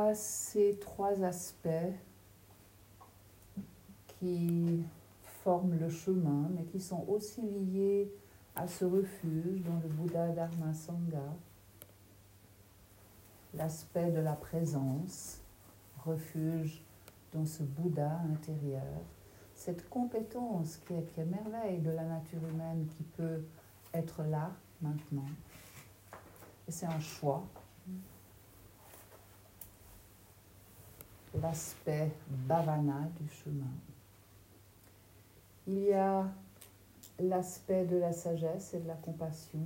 a ces trois aspects qui forment le chemin, mais qui sont aussi liés à ce refuge dans le Bouddha Dharma Sangha. L'aspect de la présence, refuge dans ce Bouddha intérieur, cette compétence qui est merveille de la nature humaine qui peut être là, maintenant. Et c'est un choix. L'aspect bhavana du chemin. Il y a l'aspect de la sagesse et de la compassion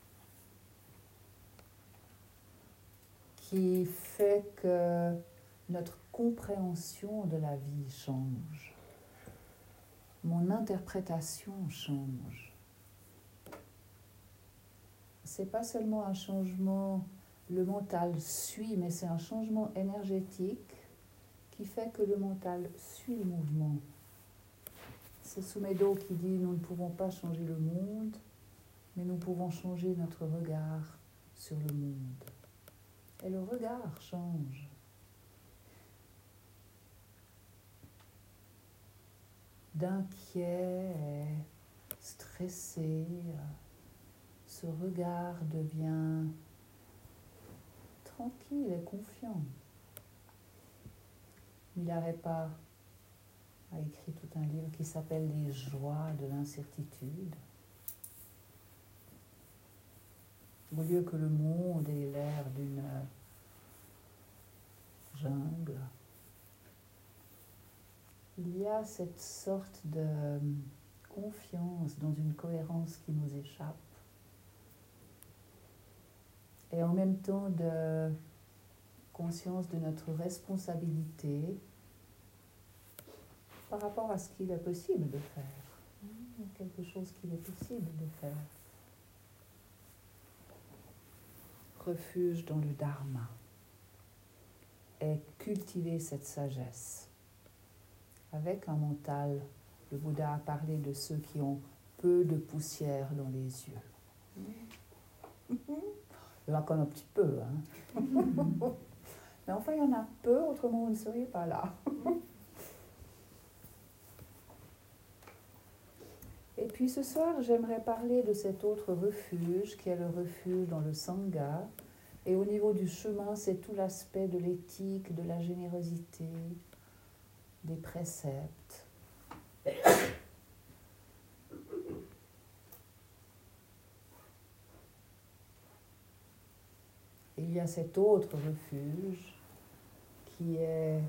qui fait que notre compréhension de la vie change. Mon interprétation change. C'est pas seulement un changement, le mental suit, mais c'est un changement énergétique qui fait que le mental suit le mouvement. C'est Sumedho qui dit « Nous ne pouvons pas changer le monde, mais nous pouvons changer notre regard sur le monde. » Et le regard change. D'inquiet, stressé, ce regard devient tranquille et confiant. Milarepa a écrit tout un livre qui s'appelle « Les joies de l'incertitude ». Au lieu que le monde ait l'air d'une jungle, il y a cette sorte de confiance dans une cohérence qui nous échappe et en même temps de conscience de notre responsabilité par rapport à ce qu'il est possible de faire. Il y a quelque chose qu'il est possible de faire. Refuge dans le Dharma et cultiver cette sagesse. Avec un mental, le Bouddha a parlé de ceux qui ont peu de poussière dans les yeux. Il y en a quand même un petit peu. Hein. Mais enfin, il y en a peu, autrement vous ne seriez pas là. Et puis ce soir, j'aimerais parler de cet autre refuge, qui est le refuge dans le Sangha. Et au niveau du chemin, c'est tout l'aspect de l'éthique, de la générosité, des préceptes. Il y a cet autre refuge qui est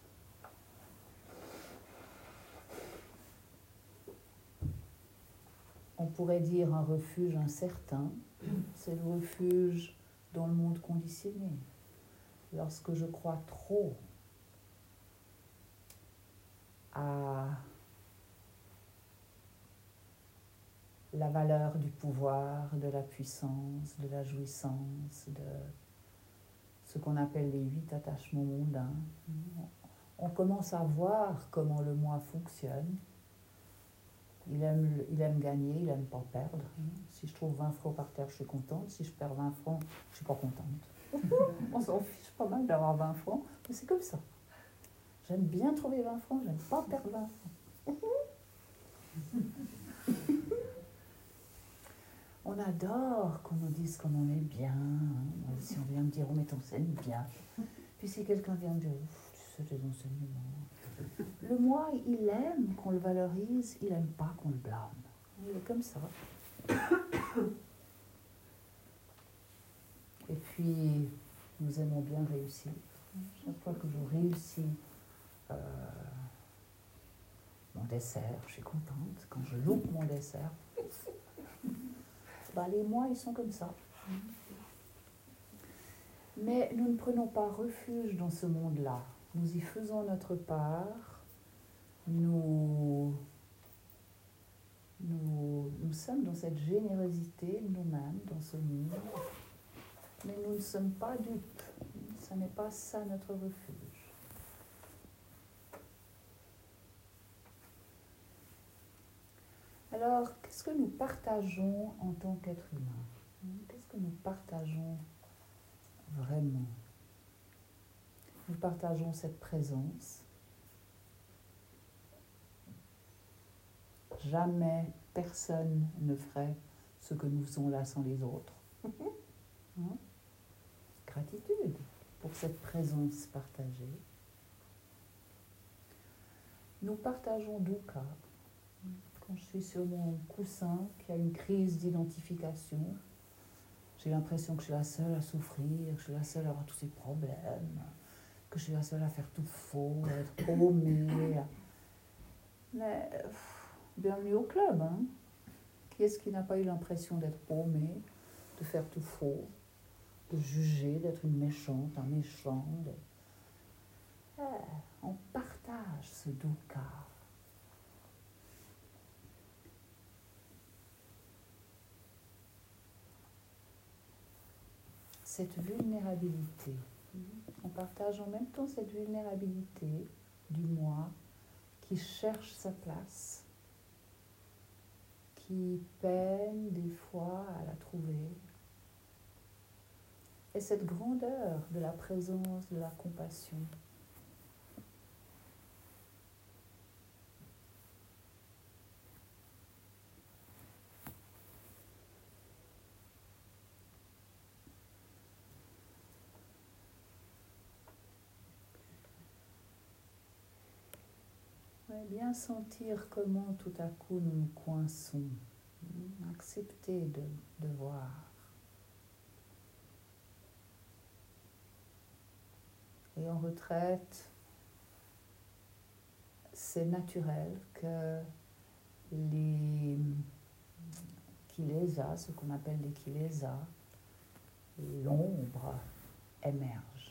on pourrait dire un refuge incertain, c'est le refuge dans le monde conditionné. Lorsque je crois trop à la valeur du pouvoir, de la puissance, de la jouissance, de ce qu'on appelle les 8 attachements mondains, on commence à voir comment le moi fonctionne. Il aime gagner, il n'aime pas perdre. Si je trouve 20 francs par terre, je suis contente. Si je perds 20 francs, je ne suis pas contente. On s'en fiche pas mal d'avoir 20 francs, mais c'est comme ça. J'aime bien trouver 20 francs, j'aime pas perdre 20 francs. On adore qu'on nous dise comme on est bien. Hein. Si on vient me dire, oh mais t'enseignes bien. Puis si quelqu'un vient me dire, tu sais, tes enseignements. Le moi, il aime qu'on le valorise, il n'aime pas qu'on le blâme. Il est comme ça. Et puis, nous aimons bien réussir. Chaque fois que je réussis mon dessert, je suis contente. Quand je loupe mon dessert, les moi, ils sont comme ça. Mais nous ne prenons pas refuge dans ce monde-là. Nous y faisons notre part. Nous sommes dans cette générosité nous-mêmes, dans ce monde. Mais nous ne sommes pas dupes. Ce n'est pas ça notre refuge. Alors, qu'est-ce que nous partageons en tant qu'être humain? Qu'est-ce que nous partageons vraiment? nous partageons cette présence. Jamais personne ne ferait ce que nous faisons là sans les autres. Hein? Gratitude pour cette présence partagée. Nous partageons dukkha. Quand je suis sur mon coussin, qu'il y a une crise d'identification, j'ai l'impression que je suis la seule à souffrir, que je suis la seule à avoir tous ces problèmes, que je suis la seule à faire tout faux, à être paumée. Mais bienvenue au club. Hein? Qui est-ce qui n'a pas eu l'impression d'être paumé, de faire tout faux, de juger, d'être une méchante, un méchant On partage ce dukkha. Cette vulnérabilité. On partage en même temps cette vulnérabilité du moi qui cherche sa place, qui peine des fois à la trouver. Et cette grandeur de la présence, de la compassion. Bien sentir comment tout à coup nous nous coinçons. Accepter de voir. Et en retraite, c'est naturel que les kilesas, ce qu'on appelle les kilesas, l'ombre émerge.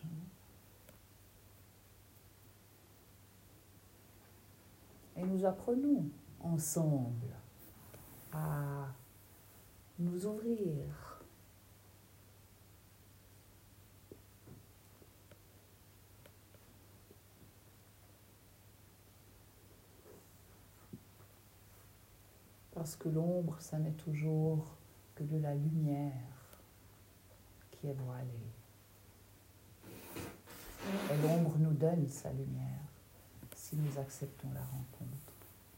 Et nous apprenons ensemble à nous ouvrir. Parce que l'ombre, ça n'est toujours que de la lumière qui est voilée. Et l'ombre nous donne sa lumière si nous acceptons la rencontre.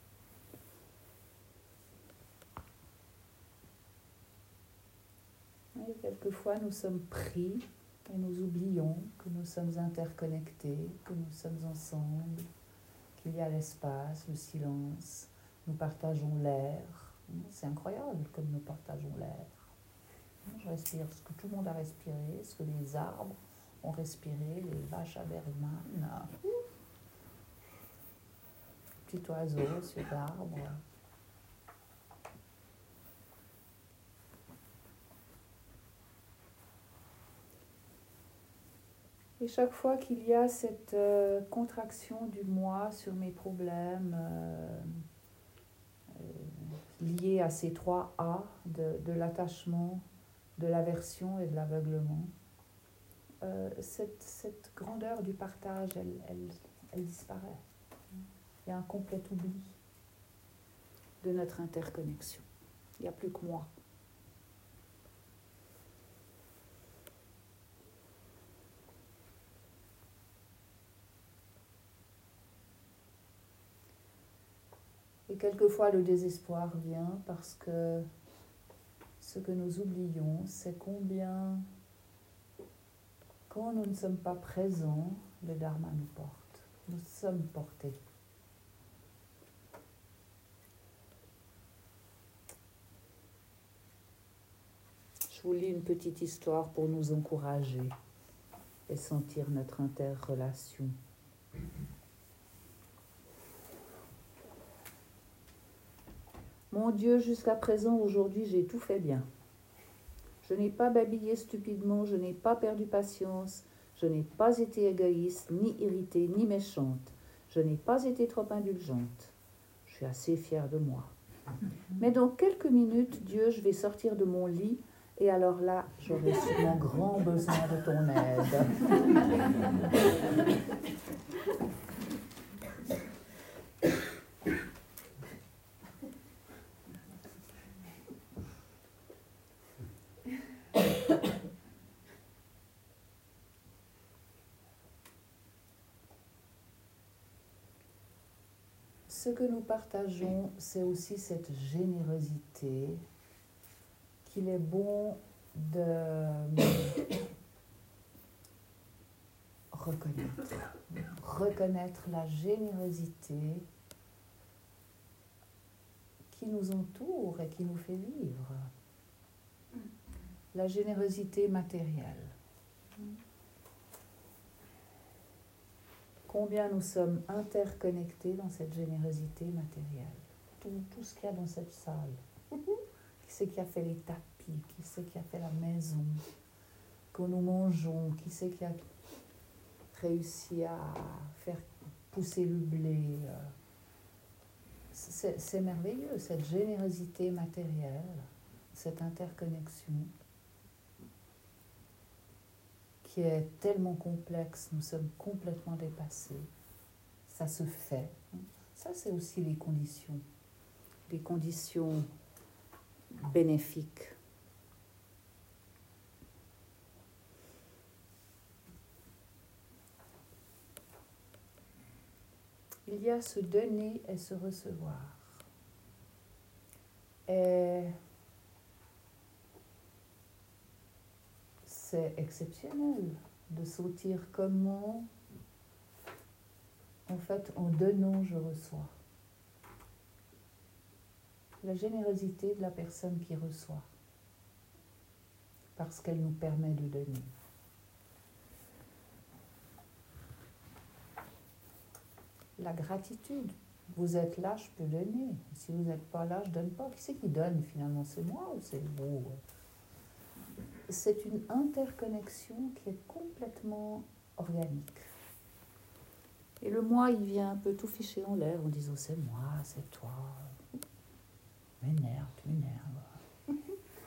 Et quelquefois, nous sommes pris et nous oublions que nous sommes interconnectés, que nous sommes ensemble, qu'il y a l'espace, le silence. Nous partageons l'air. C'est incroyable comme nous partageons l'air. Je respire ce que tout le monde a respiré, ce que les arbres ont respiré, les vaches à Bergman. Petit oiseau sur l'arbre. Et chaque fois qu'il y a cette contraction du moi sur mes problèmes liés à ces 3 A de l'attachement, de l'aversion et de l'aveuglement, cette grandeur du partage, elle disparaît. Il y a un complet oubli de notre interconnexion. Il n'y a plus que moi. Et quelquefois, le désespoir vient parce que ce que nous oublions, c'est combien, quand nous ne sommes pas présents, le Dharma nous porte. Nous sommes portés. Je vous lis une petite histoire pour nous encourager et sentir notre interrelation. Mon Dieu, jusqu'à présent, aujourd'hui, j'ai tout fait bien. Je n'ai pas babillé stupidement, je n'ai pas perdu patience, je n'ai pas été égoïste, ni irritée, ni méchante. Je n'ai pas été trop indulgente. Je suis assez fière de moi. Mais dans quelques minutes, Dieu, je vais sortir de mon lit et alors là, j'aurai sûrement grand besoin de ton aide. ce que nous partageons, c'est aussi cette générosité qu'il est bon de reconnaître. Reconnaître la générosité qui nous entoure et qui nous fait vivre. La générosité matérielle. Combien nous sommes interconnectés dans cette générosité matérielle. Tout ce qu'il y a dans cette salle. Qui c'est qui a fait les tapis? Qui c'est qui a fait la maison? Que nous mangeons? Qui c'est qui a réussi à faire pousser le blé? C'est merveilleux, cette générosité matérielle, cette interconnexion qui est tellement complexe, nous sommes complètement dépassés. Ça se fait. Ça, c'est aussi les conditions bénéfiques. Il y a se donner et se recevoir. Et c'est exceptionnel de sentir comment, en fait, en donnant, je reçois. La générosité de la personne qui reçoit, parce qu'elle nous permet de donner. La gratitude. Vous êtes là, je peux donner. Si vous n'êtes pas là, je ne donne pas. Qui c'est qui donne finalement? C'est moi ou c'est vous? C'est une interconnexion qui est complètement organique. Et le moi, il vient un peu tout ficher en l'air en disant c'est moi, c'est toi. M'énerve, tu m'énerves.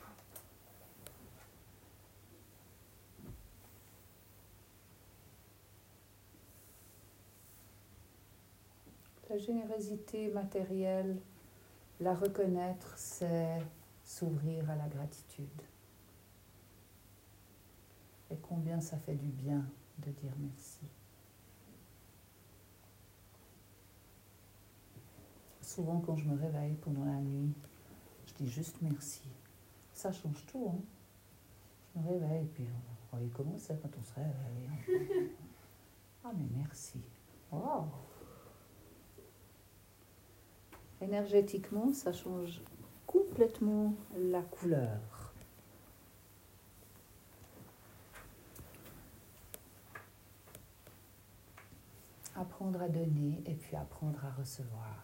La générosité matérielle, la reconnaître, c'est s'ouvrir à la gratitude. Et combien ça fait du bien de dire merci. Souvent, quand je me réveille pendant la nuit, je dis juste merci. Ça change tout, hein. Je me réveille, puis on voyez comment c'est quand on se réveille. Ah, mais merci. Wow. Énergétiquement, ça change complètement la couleur. Apprendre à donner et puis apprendre à recevoir.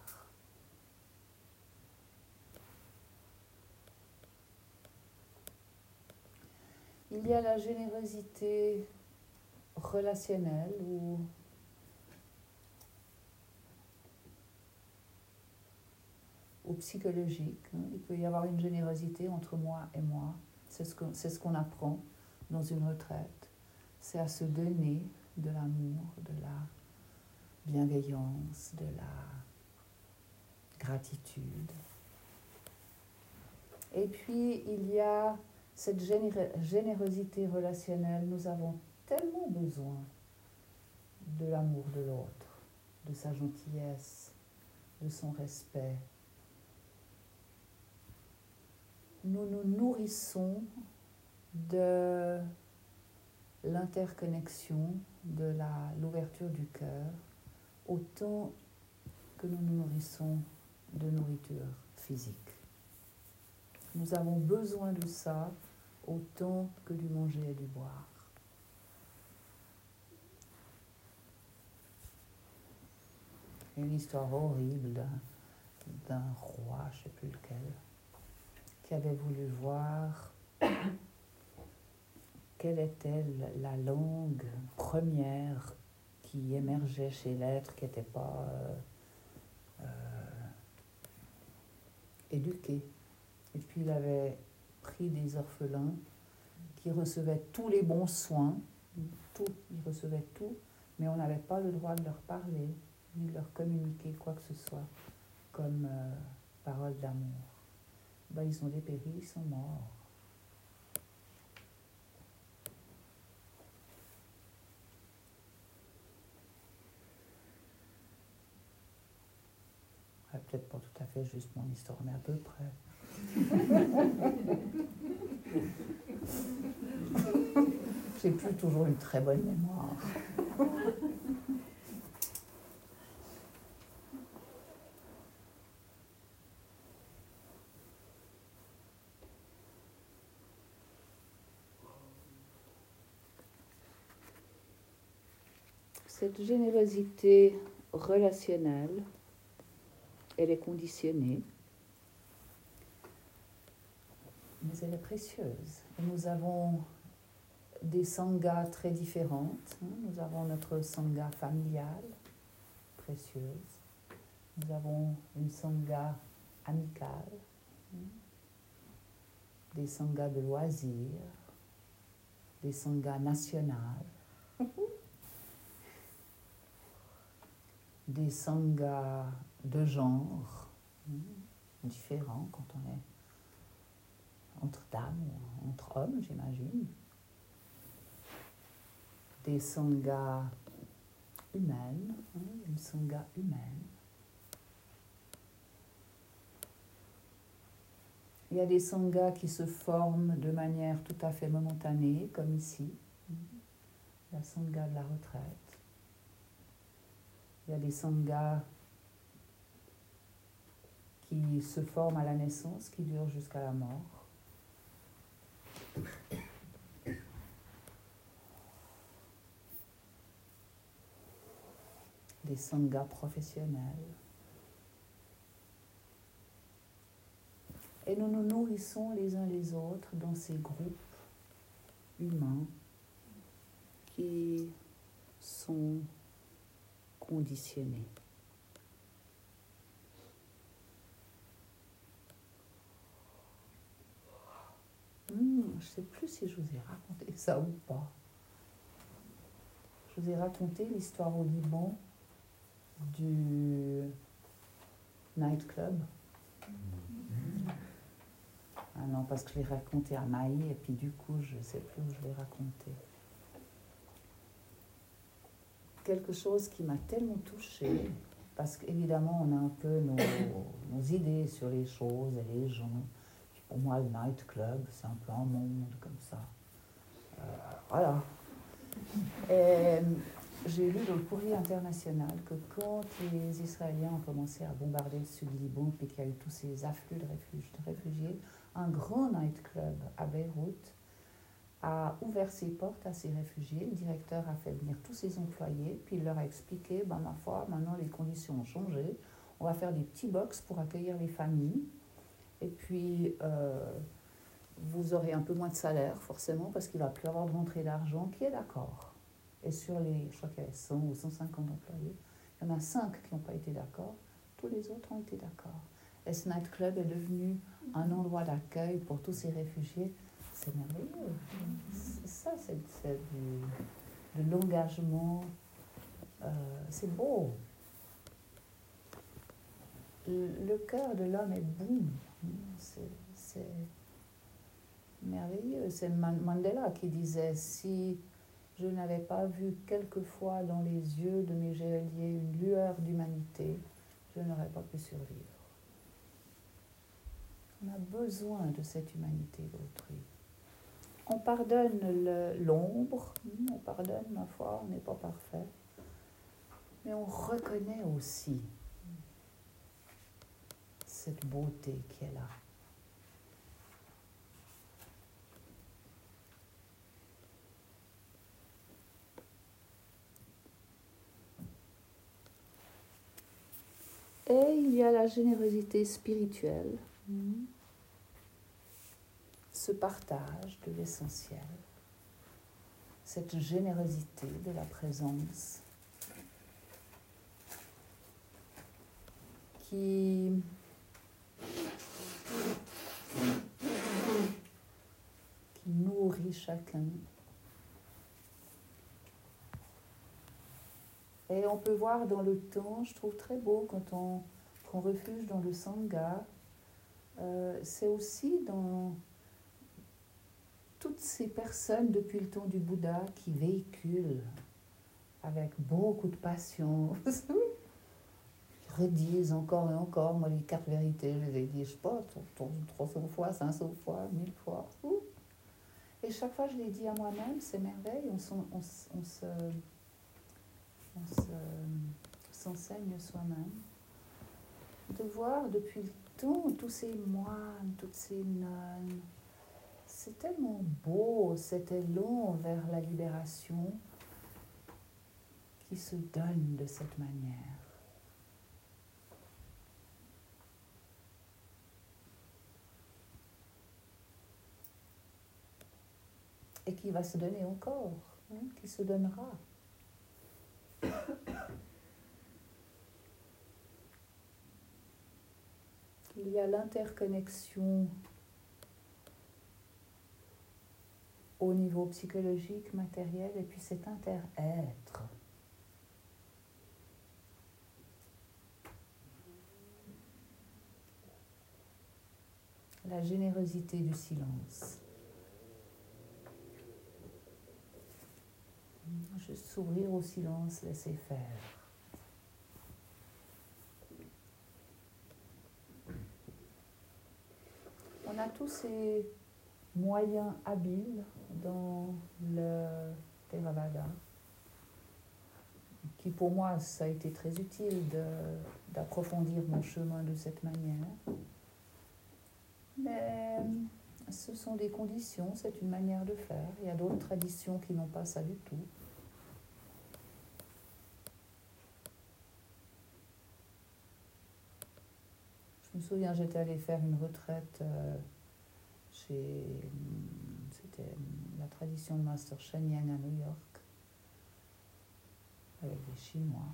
Il y a la générosité relationnelle ou psychologique. Il peut y avoir une générosité entre moi et moi. C'est ce qu'on apprend dans une retraite. C'est à se donner de l'amour, de la bienveillance, de la gratitude. Et puis, il y a cette générosité relationnelle. Nous avons tellement besoin de l'amour de l'autre, de sa gentillesse, de son respect. Nous nous nourrissons de l'interconnexion, de l'ouverture du cœur, autant que nous nous nourrissons de nourriture physique. Nous avons besoin de ça autant que du manger et du boire. Une histoire horrible d'un roi, je ne sais plus lequel, qui avait voulu voir quelle était la langue première qui émergeait chez l'être qui n'était pas éduqué. Et puis il avait pris des orphelins qui recevaient tous les bons soins, ils recevaient tout, mais on n'avait pas le droit de leur parler, ni de leur communiquer quoi que ce soit comme parole d'amour. Ils ont dépéri, ils sont morts. peut-être pas tout à fait juste mon histoire, mais à peu près. J'ai plus toujours une très bonne mémoire. Cette générosité relationnelle, elle est conditionnée, mais elle est précieuse. Et nous avons des sanghas très différentes. Nous avons notre sangha familiale, précieuse. Nous avons une sangha amicale, des sanghas de loisirs, des sanghas nationales, des sanghas de genre différents quand on est entre dames ou entre hommes, j'imagine. Des sanghas humaines, une sangha humaine. Il y a des sanghas qui se forment de manière tout à fait momentanée, comme ici, la sangha de la retraite. Il y a des sanghas qui se forment à la naissance, qui durent jusqu'à la mort. Des sanghas professionnels. Et nous nous nourrissons les uns les autres dans ces groupes humains qui sont conditionnés. Je ne sais plus si je vous ai raconté ça ou pas. Je vous ai raconté l'histoire au Liban du nightclub. Ah non, parce que je l'ai raconté à Maï et puis du coup, je ne sais plus où je l'ai raconté. Quelque chose qui m'a tellement touchée, parce qu'évidemment, on a un peu nos idées sur les choses et les gens. Puis pour moi, le nightclub, c'est un peu un monde comme ça. Voilà. Et j'ai lu dans le Courrier international que quand les Israéliens ont commencé à bombarder le sud du Liban, puis qu'il y a eu tous ces afflux de réfugiés, un grand nightclub à Beyrouth a ouvert ses portes à ces réfugiés. Le directeur a fait venir tous ses employés, puis il leur a expliqué, ma foi, maintenant les conditions ont changé, on va faire des petits box pour accueillir les familles, et puis vous aurez un peu moins de salaire, forcément, parce qu'il ne va plus avoir de rentrée d'argent. Qui est d'accord? Et sur les, je crois qu'il y avait 100 ou 150 employés, il y en a 5 qui n'ont pas été d'accord, tous les autres ont été d'accord. Et ce nightclub est devenu un endroit d'accueil pour tous ces réfugiés. C'est merveilleux. Ça, c'est de l'engagement. C'est beau. Le cœur de l'homme est bon. C'est merveilleux. C'est Mandela qui disait, si je n'avais pas vu quelquefois dans les yeux de mes geôliers une lueur d'humanité, je n'aurais pas pu survivre. On a besoin de cette humanité d'autrui. On pardonne l'ombre, on pardonne, ma foi, on n'est pas parfait, mais on reconnaît aussi cette beauté qui est là. Et il y a la générosité spirituelle, ce partage de l'essentiel, cette générosité de la présence qui nourrit chacun. Et on peut voir dans le temps, je trouve très beau quand on refuge dans le Sangha, c'est aussi dans toutes ces personnes depuis le temps du Bouddha qui véhiculent avec beaucoup de passion, qui redisent encore et encore. Moi, les 4 vérités, je les ai dit, je sais pas, 300 fois, 500 fois, 1000 fois. Et chaque fois, je les dis à moi-même, c'est merveille, on s'enseigne soi-même. De voir depuis le temps tous ces moines, toutes ces nonnes, c'est tellement beau, cet élan vers la libération qui se donne de cette manière. Et qui va se donner encore, qui se donnera. Il y a l'interconnexion au niveau psychologique, matériel, et puis cet inter-être. La générosité du silence. Juste s'ouvrir au silence, laisser faire. On a tous ces moyens habiles dans le Theravada, qui pour moi, ça a été très utile d'approfondir mon chemin de cette manière. Mais ce sont des conditions, c'est une manière de faire. Il y a d'autres traditions qui n'ont pas ça du tout. Je me souviens, j'étais allée faire une retraite c'était la tradition de Master Shen Yang à New York, avec des Chinois.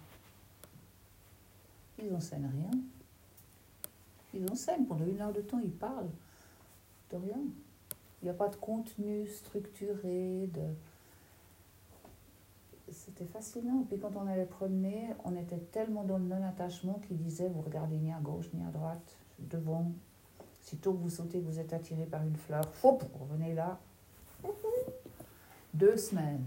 Ils n'enseignent rien. Ils enseignent pendant 1 heure de temps, ils parlent de rien. Il n'y a pas de contenu structuré. C'était fascinant. Puis quand on allait promener, on était tellement dans le non-attachement qu'ils disaient, vous regardez ni à gauche ni à droite, devant. Sitôt que vous sautez, que vous êtes attiré par une fleur, vous revenez là. 2 semaines.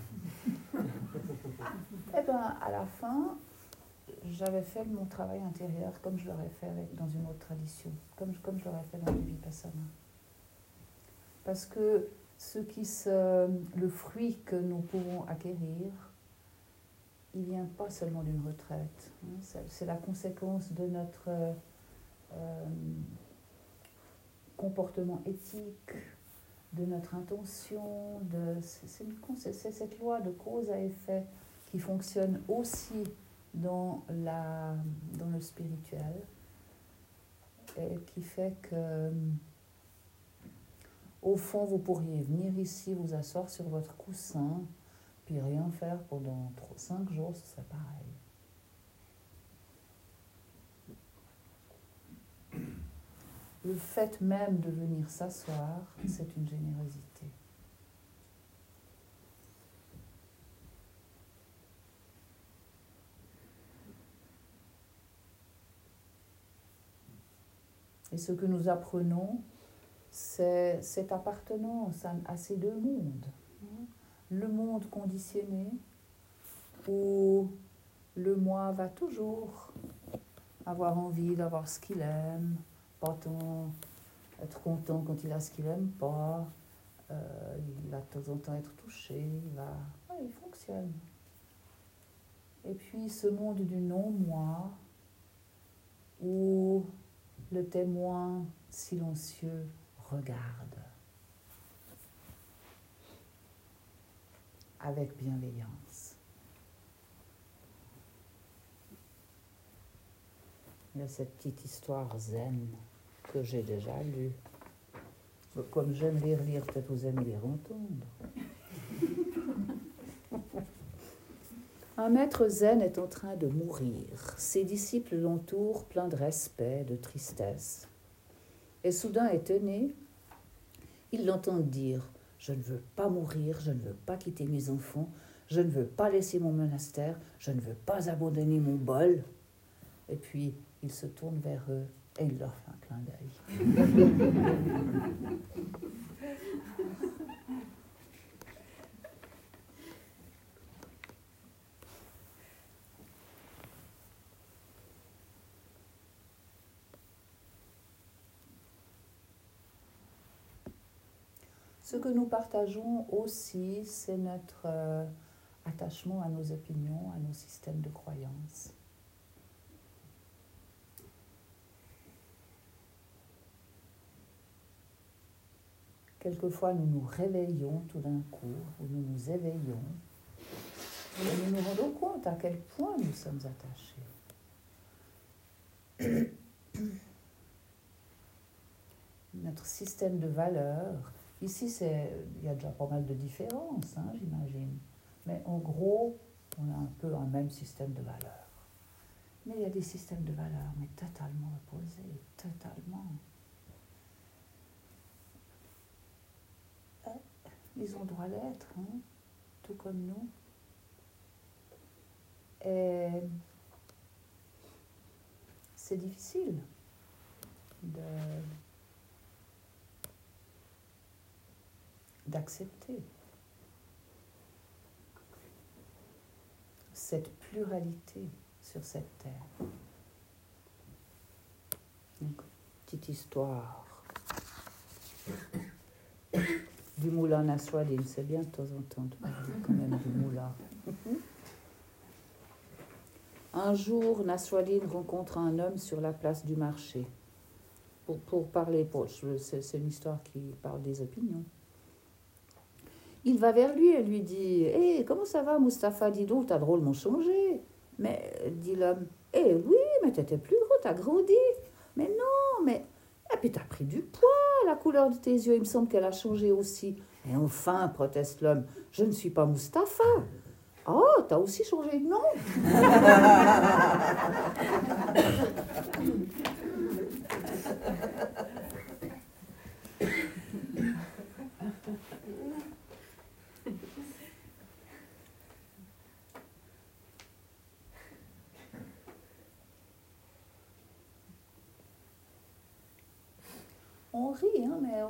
Et bien, à la fin, j'avais fait mon travail intérieur comme je l'aurais fait dans une autre tradition, comme je l'aurais fait dans le Vipassana. Parce que le fruit que nous pouvons acquérir, il ne vient pas seulement d'une retraite. C'est la conséquence de notre comportement éthique, de notre intention. C'est cette loi de cause à effet qui fonctionne aussi dans le spirituel et qui fait que au fond, vous pourriez venir ici, vous asseoir sur votre coussin, puis rien faire pendant 5 jours, ce serait pareil. Le fait même de venir s'asseoir, c'est une générosité. Et ce que nous apprenons, c'est cette appartenance à ces 2 mondes. Le monde conditionné, où le moi va toujours avoir envie d'avoir ce qu'il aime, pas tant être content quand il a ce qu'il n'aime pas, il va de temps en temps être touché, il fonctionne. Et puis ce monde du non-moi, où le témoin silencieux regarde avec bienveillance. Il y a cette petite histoire zen que j'ai déjà lue. Comme j'aime les relire, peut-être vous aimez les entendre. Un maître zen est en train de mourir. Ses disciples l'entourent, pleins de respect, de tristesse. Et soudain étonné, ils l'entendent dire « Je ne veux pas mourir, je ne veux pas quitter mes enfants, je ne veux pas laisser mon monastère, je ne veux pas abandonner mon bol. » Et puis, il se tourne vers eux et il leur fait un clin d'œil. Ce que nous partageons aussi, c'est notre attachement à nos opinions, à nos systèmes de croyances. Quelquefois, nous nous réveillons tout d'un coup, ou nous nous éveillons, et nous nous rendons compte à quel point nous sommes attachés. Notre système de valeurs, ici il y a déjà pas mal de différences, j'imagine, mais en gros, on a un peu un même système de valeurs. Mais il y a des systèmes de valeurs, mais totalement opposés, totalement. Ils ont le droit d'être, tout comme nous. Et c'est difficile d'accepter cette pluralité sur cette terre. Donc, petite histoire du moulin Nasruddin. C'est bien de temps en temps de parler quand même du moulin. Un jour, Nasruddin rencontre un homme sur la place du marché. Pour parler, c'est une histoire qui parle des opinions. Il va vers lui et lui dit « Hé, comment ça va, Mustapha? Dis donc, t'as drôlement changé. » Mais, dit l'homme, « Eh oui, mais t'étais plus gros, t'as grandi. » « Mais non, mais... Et puis t'as pris du poids, la couleur de tes yeux, il me semble qu'elle a changé aussi. » Et enfin, proteste l'homme, « Je ne suis pas Mustapha. » « Oh, t'as aussi changé de nom. » On rit, mais...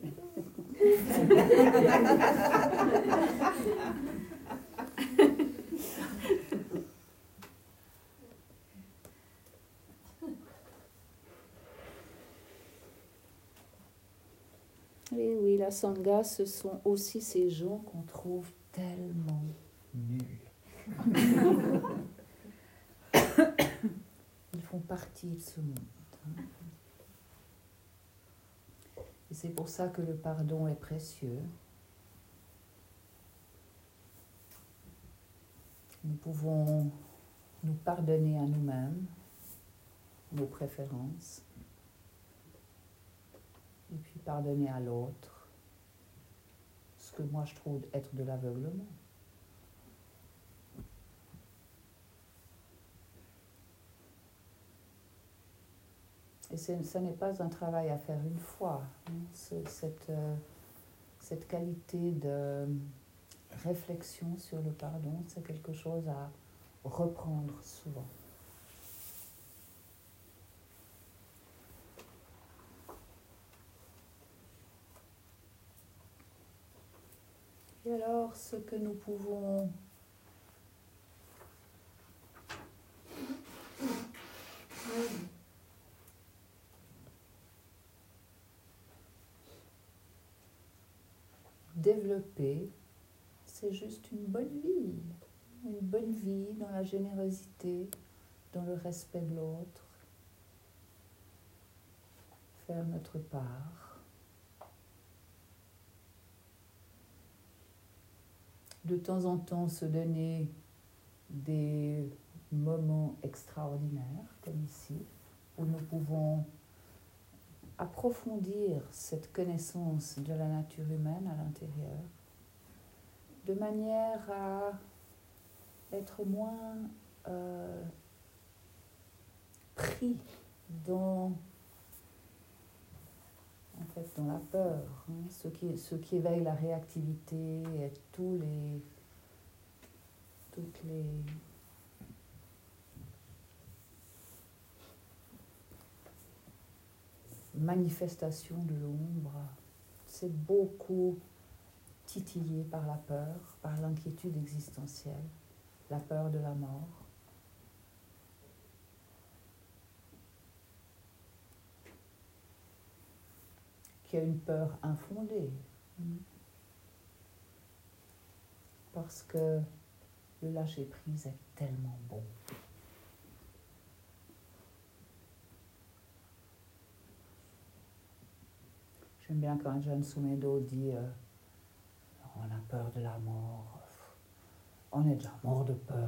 Et oui, la Sangha, ce sont aussi ces gens qu'on trouve tellement nuls. Ils font partie de ce monde. Et c'est pour ça que le pardon est précieux. Nous pouvons nous pardonner à nous-mêmes, nos préférences, et puis pardonner à l'autre, ce que moi je trouve être de l'aveuglement. Et ce n'est pas un travail à faire une fois. Cette qualité de réflexion sur le pardon, c'est quelque chose à reprendre souvent. Et alors, ce que nous pouvons développer, c'est juste une bonne vie dans la générosité, dans le respect de l'autre, faire notre part. De temps en temps, se donner des moments extraordinaires, comme ici, où nous pouvons approfondir cette connaissance de la nature humaine à l'intérieur, de manière à être moins pris dans la peur, ce qui éveille la réactivité et toutes les manifestations de l'ombre. C'est beaucoup titillé par la peur, par l'inquiétude existentielle, la peur de la mort. Qui a une peur infondée. parce que le lâcher-prise est tellement bon. J'aime bien quand John Soumedo dit on a peur de la mort. On est déjà mort de peur.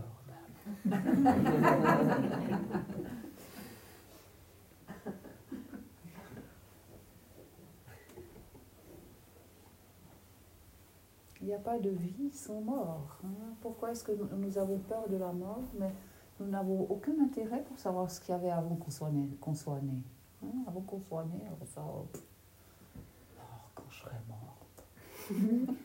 Il n'y a pas de vie sans mort. Hein. Pourquoi est-ce que nous avons peur de la mort, mais nous n'avons aucun intérêt pour savoir ce qu'il y avait avant qu'on soit né. Hein. Avant qu'on soit né, on va savoir quand je serai morte.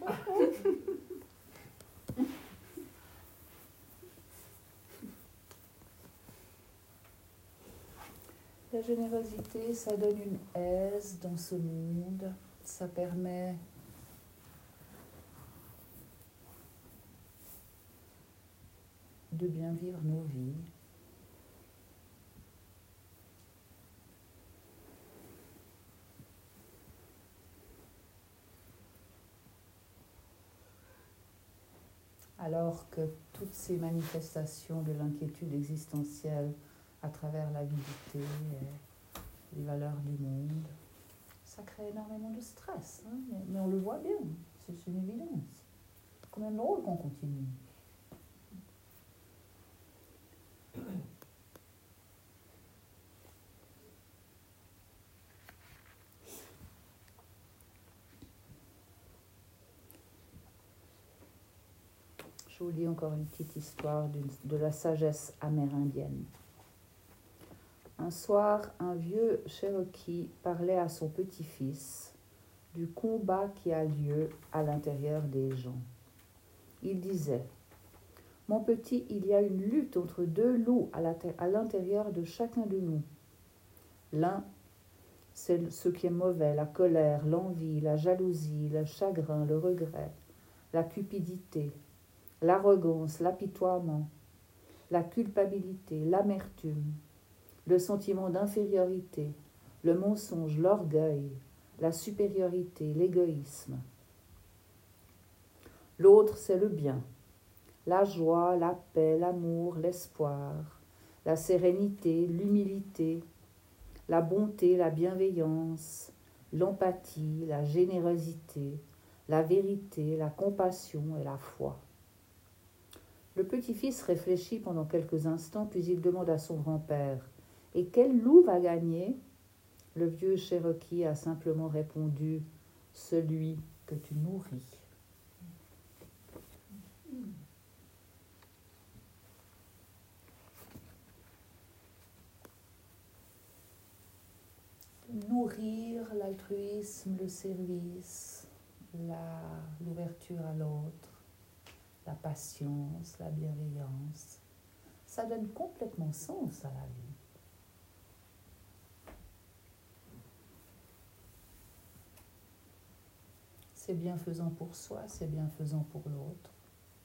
La générosité, ça donne une aise dans ce monde. Ça permet de bien vivre nos vies. Alors que toutes ces manifestations de l'inquiétude existentielle à travers l'avidité et les valeurs du monde, ça crée énormément de stress. Hein, mais on le voit bien, c'est une évidence. C'est quand même drôle qu'on continue. Je vous lis encore une petite histoire de la sagesse amérindienne. Un soir, un vieux Cherokee parlait à son petit-fils du combat qui a lieu à l'intérieur des gens. Il disait : « Mon petit, il y a une lutte entre deux loups à l'intérieur de chacun de nous. L'un, c'est ce qui est mauvais, la colère, l'envie, la jalousie, le chagrin, le regret, la cupidité, l'arrogance, l'apitoiement, la culpabilité, l'amertume, le sentiment d'infériorité, le mensonge, l'orgueil, la supériorité, l'égoïsme. L'autre, c'est le bien, la joie, la paix, l'amour, l'espoir, la sérénité, l'humilité, la bonté, la bienveillance, l'empathie, la générosité, la vérité, la compassion et la foi. » Le petit-fils réfléchit pendant quelques instants, puis il demande à son grand-père : « Et quel loup va gagner ?» Le vieux Cherokee a simplement répondu : « Celui que tu nourris. » Nourrir l'altruisme, le service, l'ouverture à l'autre, la patience, la bienveillance, ça donne complètement sens à la vie. C'est bienfaisant pour soi, c'est bienfaisant pour l'autre.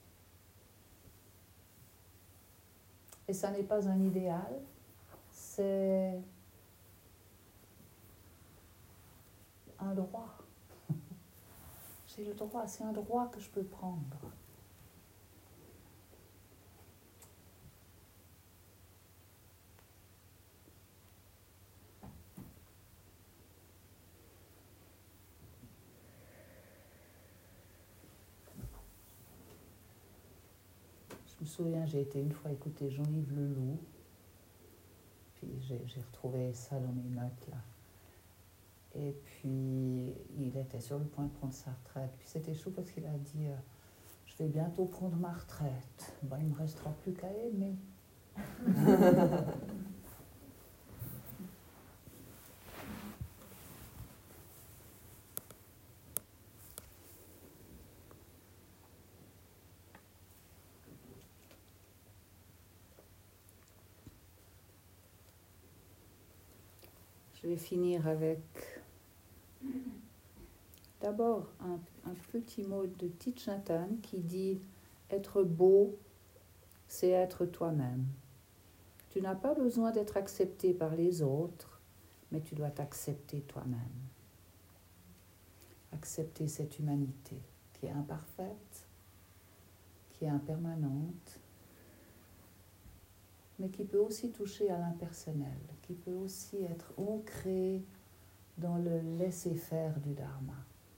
Et ça n'est pas un idéal, c'est un droit. J'ai le droit, c'est un droit que je peux prendre. Je me souviens, j'ai été une fois écouter Jean-Yves Leloup, puis j'ai retrouvé ça dans mes notes là. Et puis il était sur le point de prendre sa retraite. Puis c'était chaud parce qu'il a dit je vais bientôt prendre ma retraite. Ben, il ne me restera plus qu'à aimer. Je vais finir avec d'abord un petit mot de Thich Nhat Hanh qui dit « Être beau, c'est être toi-même. Tu n'as pas besoin d'être accepté par les autres, mais tu dois t'accepter toi-même. Accepter cette humanité qui est imparfaite, qui est impermanente, mais qui peut aussi toucher à l'impersonnel, qui peut aussi être ancré dans le laisser-faire du Dharma.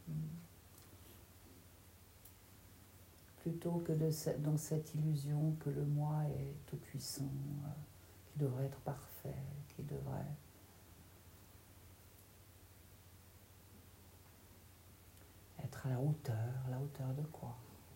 Plutôt que dans cette illusion que le moi est tout-puissant, qui devrait être parfait, qui devrait être à la hauteur de quoi,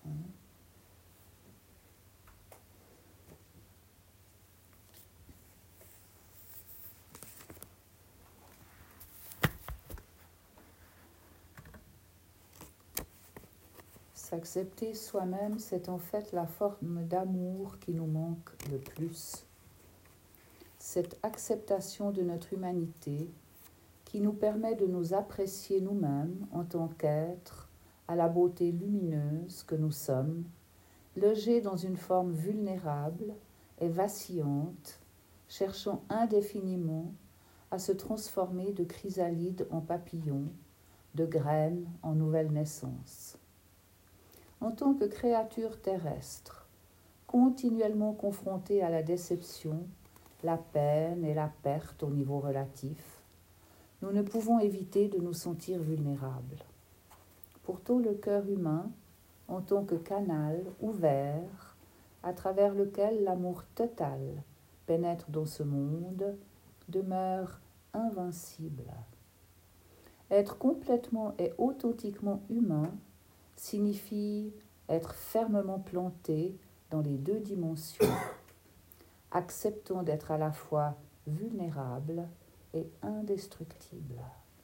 S'accepter soi-même, c'est en fait la forme d'amour qui nous manque le plus. Cette acceptation de notre humanité qui nous permet de nous apprécier nous-mêmes en tant qu'êtres à la beauté lumineuse que nous sommes, logés dans une forme vulnérable et vacillante, cherchant indéfiniment à se transformer de chrysalide en papillon, de graine en nouvelle naissance. En tant que créature terrestre, continuellement confrontée à la déception, la peine et la perte au niveau relatif, nous ne pouvons éviter de nous sentir vulnérables. Pourtant, le cœur humain, en tant que canal ouvert, à travers lequel l'amour total pénètre dans ce monde, demeure invincible. Être complètement et authentiquement humain signifie être fermement planté dans les deux dimensions, acceptant d'être à la fois vulnérable et indestructible.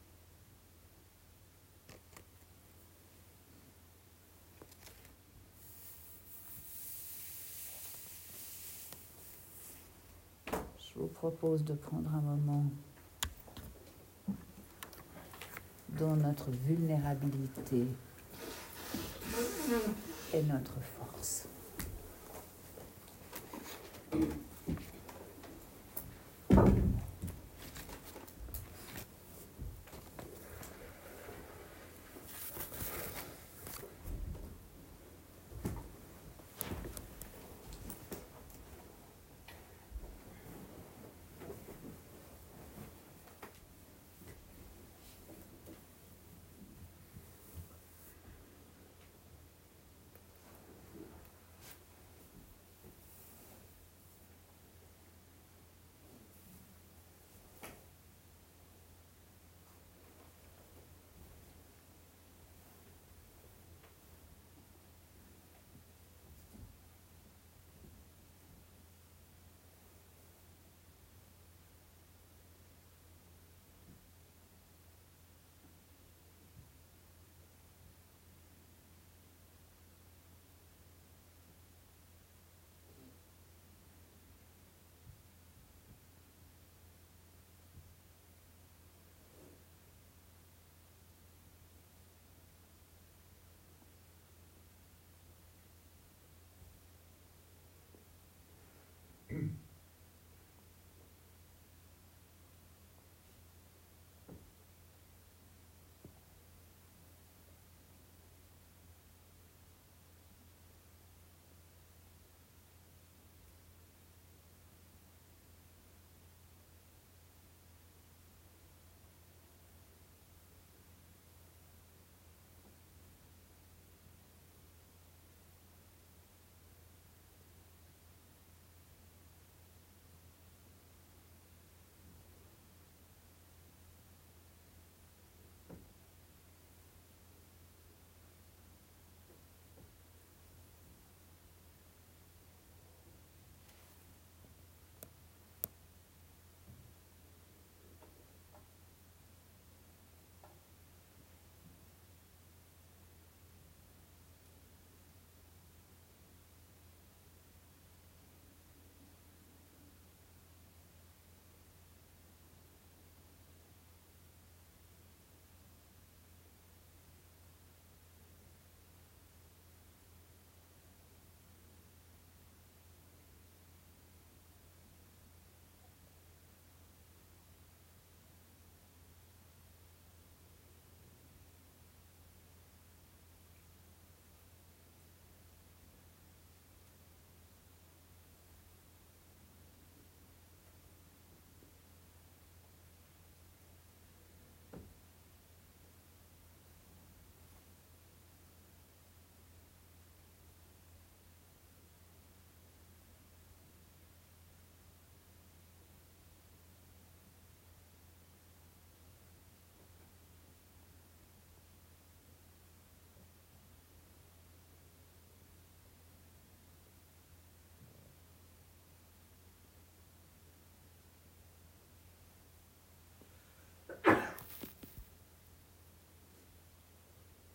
Je vous propose de prendre un moment dans notre vulnérabilité et notre force.